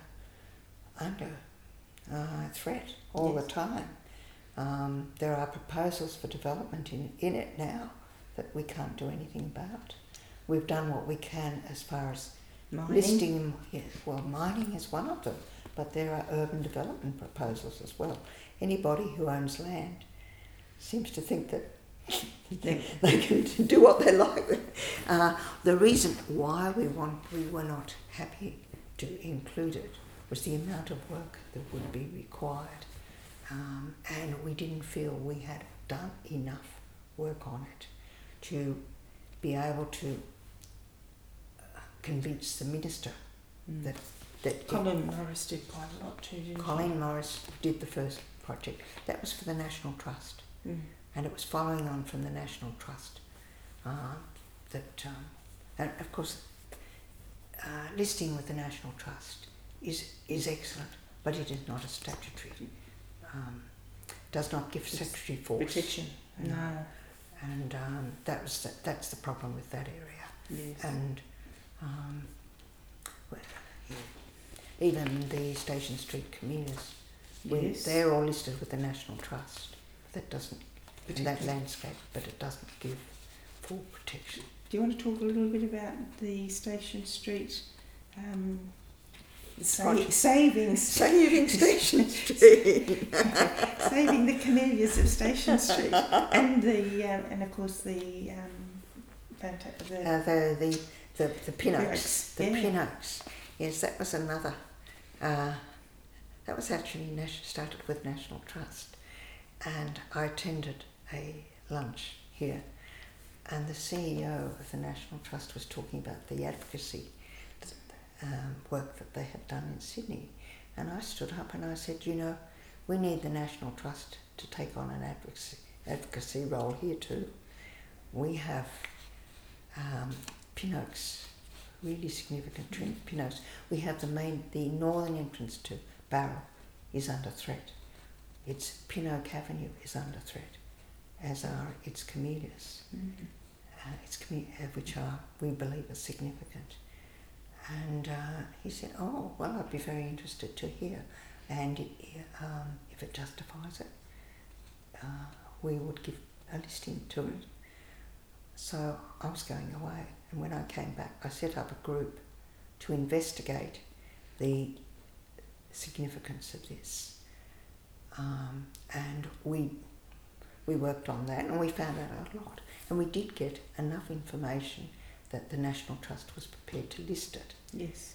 threat all the time. There are proposals for development in it now that we can't do anything about. We've done what we can as far as listing them. Yes, well, mining is one of them, but there are urban development proposals as well. Anybody who owns land seems to think that they can do what they like. The reason why we were not happy to include it was the amount of work that would be required, and we didn't feel we had done enough work on it to be able to convince the minister that Colin Morris did quite a lot too, didn't he? Colin Morris did the first project. That was for the National Trust. And it was following on from the National Trust and of course listing with the National Trust is excellent, but it is not a statutory, does not give statutory force. Protection. No. And that's the problem with that area. Yes. And even the Station Street communes, they're all listed with the National Trust. That doesn't that landscape, but it doesn't give for protection. Do you want to talk a little bit about the Station Street saving Saving Station Street. saving the camellias of Station Street, and and of course the Pinoaks. The Yeah. Pinoaks. Yes, that was another. That was actually started with National Trust, and I attended a lunch here, and the CEO of the National Trust was talking about the advocacy work that they had done in Sydney, and I stood up and I said, we need the National Trust to take on an advocacy role here too. We have Pinoaks, really significant Pinoaks. We have the northern entrance to Barrow is under threat. Its Pinoak Avenue is under threat, as are its camellias, which are, we believe, are significant. And he said, oh, well, I'd be very interested to hear, and if it justifies it, we would give a listing to it. So I was going away, and when I came back, I set up a group to investigate the significance of this. And we worked on that, and we found out a lot. And we did get enough information that the National Trust was prepared to list it. Yes.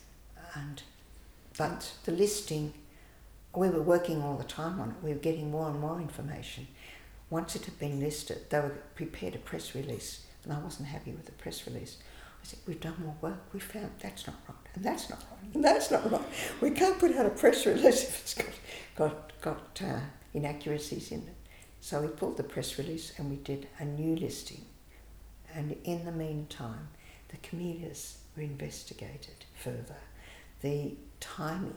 But the listing, we were working all the time on it. We were getting more and more information. Once it had been listed, they were prepared a press release, and I wasn't happy with the press release. I said, we've done more work. We found that's not right, and that's not right, and that's not right. We can't put out a press release if it's got inaccuracies in it. So we pulled the press release and we did a new listing. And in the meantime, the camellias were investigated further. The timing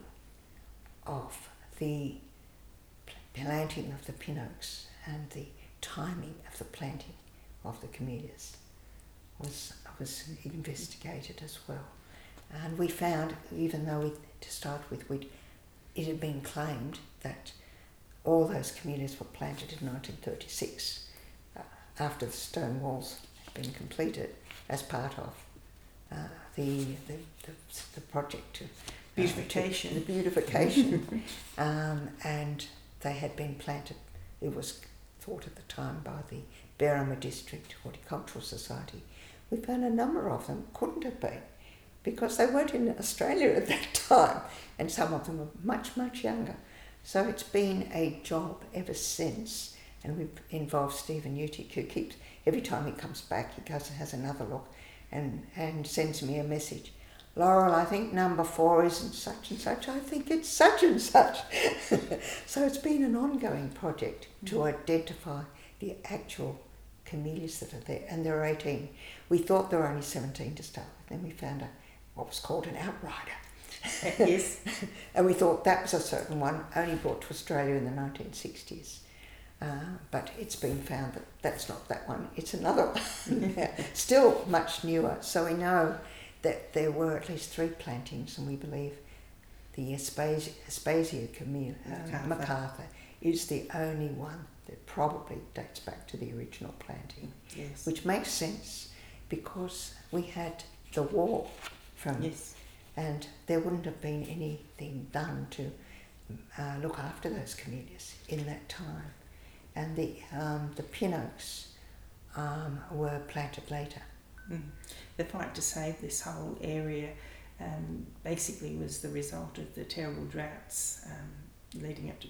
of the planting of the Pinoaks and the timing of the planting of the camellias was investigated as well. And we found, even though to start with, it had been claimed that all those camellias were planted in 1936, after the stone walls had been completed as part of the project to beautification. The beautification, and they had been planted. It was thought at the time by the Berrima District Horticultural Society. We found a number of them couldn't have been, because they weren't in Australia at that time, and some of them were much, much younger. So it's been a job ever since, and we've involved Stephen Utic, who keeps, every time he comes back, he goes and has another look and sends me a message. Laurel, I think number 4 isn't such and such, I think it's such and such. So it's been an ongoing project to identify the actual camellias that are there, and there are 18. We thought there were only 17 to start with, then we found what was called an outrider. Yes. And we thought that was a certain one, only brought to Australia in the 1960s. But it's been found that that's not that one, it's another one. Still much newer. So we know that there were at least 3 plantings, and we believe the Aspasia camellia, MacArthur, is the only one that probably dates back to the original planting. Yes. Which makes sense, because we had the war from... Yes. And there wouldn't have been anything done to look after those camellias in that time. And the Pinoaks were planted later. The fight to save this whole area basically was the result of the terrible droughts leading up to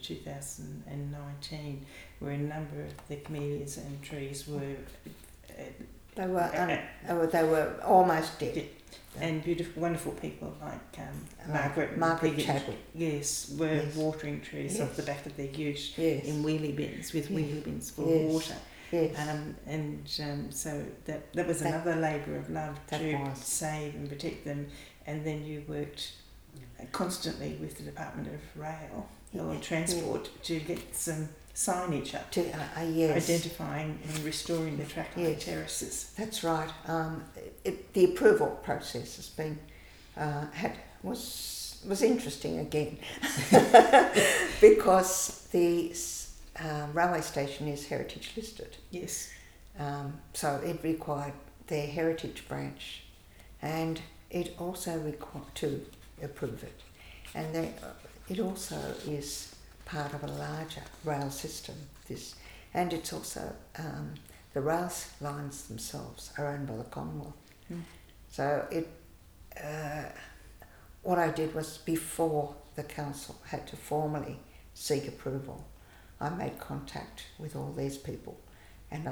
2019, where a number of the camellias and trees were... They were almost dead. And beautiful, wonderful people like Margaret Chadwick. Yes, were watering trees off the back of their ute in wheelie bins, with wheelie bins full of water. Yes. So that was another labour of love to save and protect them. And then you worked constantly with the Department of Rail or Transport to get some signage up to identifying and restoring the track terraces. That's right. The approval process has been was interesting again because the railway station is heritage listed. Yes. So it required their heritage branch, and it also required to approve it. And it also is part of a larger rail system. And it's also the rail lines themselves are owned by the Commonwealth. So what I did was, before the council had to formally seek approval, I made contact with all these people, and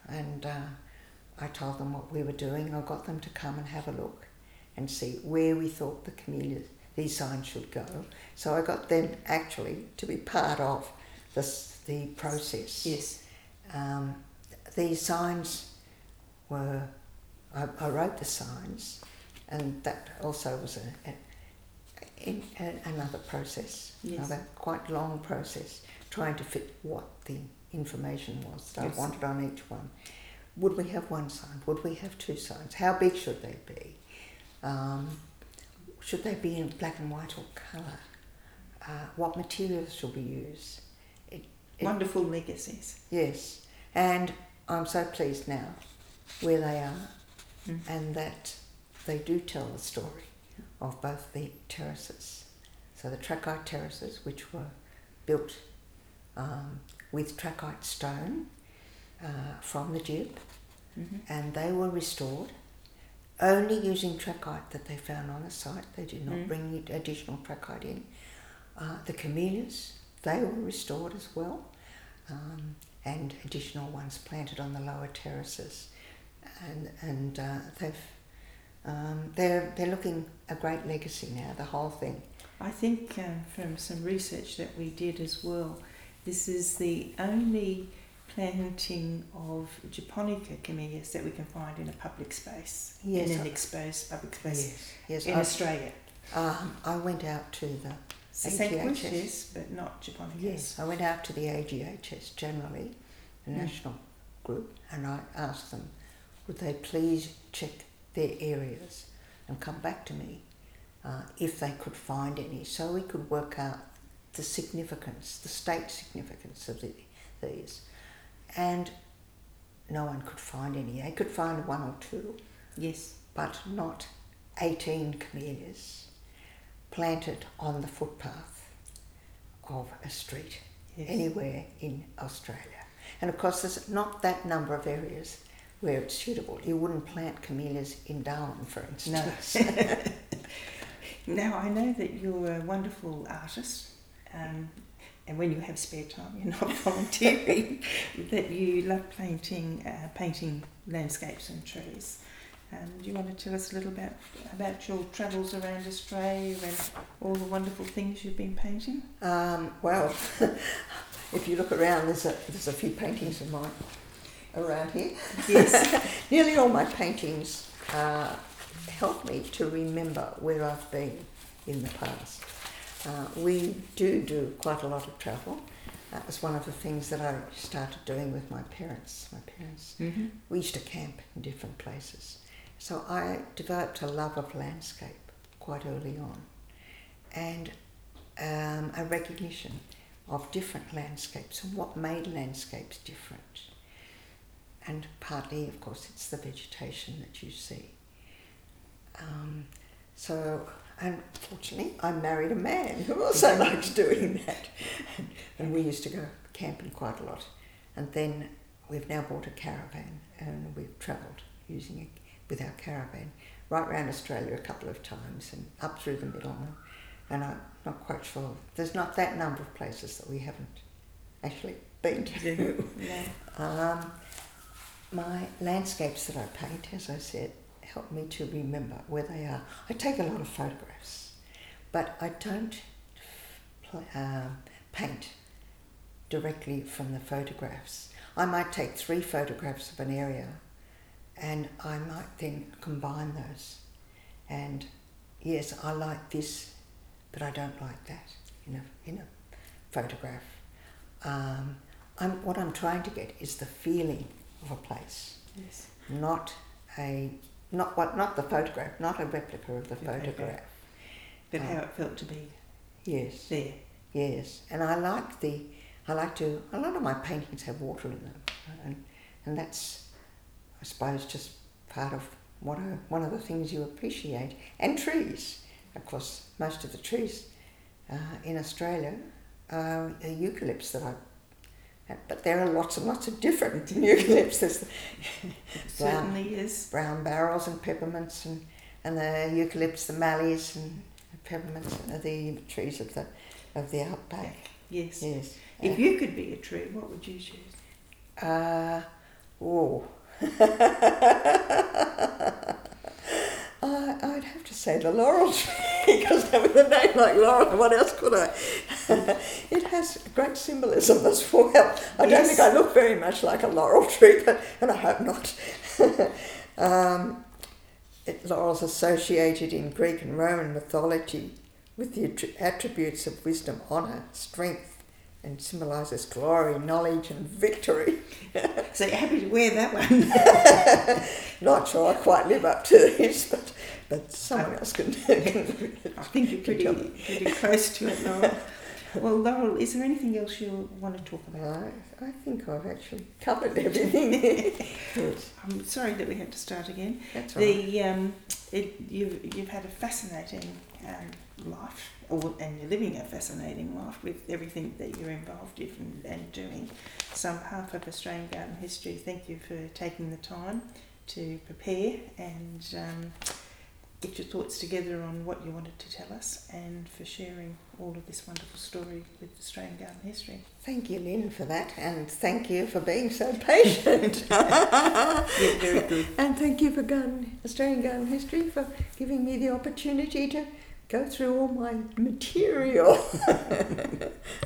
I told them what we were doing. I got them to come and have a look and see where we thought these signs should go. So I got them actually to be part of the process. Yes. These signs were, I wrote the signs, and that also was another process, Yes. another quite long process, trying to fit what the information was that Yes. I wanted on each one. Would we have one sign? Would we have two signs? How big should they be? Should they be in black and white or colour? What materials should we use? Wonderful legacies. Yes, and I'm so pleased now where they are, and that they do tell the story of both the terraces. So the trachyte terraces, which were built with trachyte stone from the Duke, and they were restored only using trachyte that they found on the site. They did not bring additional trachyte in. The camellias, they were restored as well, and additional ones planted on the lower terraces, and they're looking a great legacy now, the whole thing. I think from some research that we did as well, this is the only planting of Japonica camellias that we can find in a public space, Yes, in an exposed public space Yes, in Australia. I went out to the Sequoias, AGHS. yes, but not Japonicas. Yes, I went out to the AGHS generally, the national group, and I asked them, would they please check their areas and come back to me if they could find any, so we could work out the significance, the state significance of these. And no one could find any. They could find one or two. Yes. But not 18 camellias planted on the footpath of a street anywhere in Australia. And of course there's not that number of areas where it's suitable. You wouldn't plant camellias in Darwin, for instance. No. Now, I know that you're a wonderful artist, and when you have spare time, you're not volunteering, that you love painting landscapes and trees. Do you want to tell us a little about your travels around Australia and all the wonderful things you've been painting? Well, if you look around, there's a few paintings of mine around here. Yes. Nearly all my paintings help me to remember where I've been in the past. We do quite a lot of travel. That was one of the things that I started doing with my parents. We used to camp in different places. So I developed a love of landscape quite early on, and a recognition of different landscapes and what made landscapes different. And partly, of course, it's the vegetation that you see. So, unfortunately, I married a man who also liked doing that. And we used to go camping quite a lot. And then we've now bought a caravan, and we've travelled using it with our caravan right around Australia a couple of times and up through the middle. And I'm not quite sure. There's not that number of places that we haven't actually been to. Yeah. My landscapes that I paint, as I said, help me to remember where they are. I take a lot of photographs, but I don't paint directly from the photographs. I might take 3 photographs of an area, and I might then combine those. And yes, I like this, but I don't like that in a photograph. What I'm trying to get is the feeling of a place. Yes. Not the photograph, not a replica of the photograph. But how it felt to be there. Yes. And a lot of my paintings have water in them, and that's I suppose just part of one of the things you appreciate. And trees. Of course, most of the trees in Australia are eucalypts but there are lots and lots of different eucalypts. There's Certainly is. brown barrels and peppermints and the eucalypts, the mallees and peppermints are the trees of the outback. Yes. Yes. If you could be a tree, what would you choose? I'd have to say the laurel tree, because with a name like Laurel, what else could I? It has great symbolism as well. I don't think I look very much like a laurel tree, and I hope not. Laurel's associated in Greek and Roman mythology with the attributes of wisdom, honour, strength, and symbolises glory, knowledge and victory. So you're happy to wear that one? Not sure I quite live up to this, but someone else can. I think you're pretty close to it, Laurel. Well, Laurel, is there anything else you want to talk about? I think I've actually covered everything. Yes. I'm sorry that we had to start again. That's all right. You've had a fascinating life, and you're living a fascinating life with everything that you're involved in and doing. So on behalf of Australian Garden History, thank you for taking the time to prepare and get your thoughts together on what you wanted to tell us, and for sharing all of this wonderful story with Australian Garden History. Thank you, Lynn, for that, and thank you for being so patient. Yeah, very good. And thank you for Australian Garden History for giving me the opportunity to go through all my material.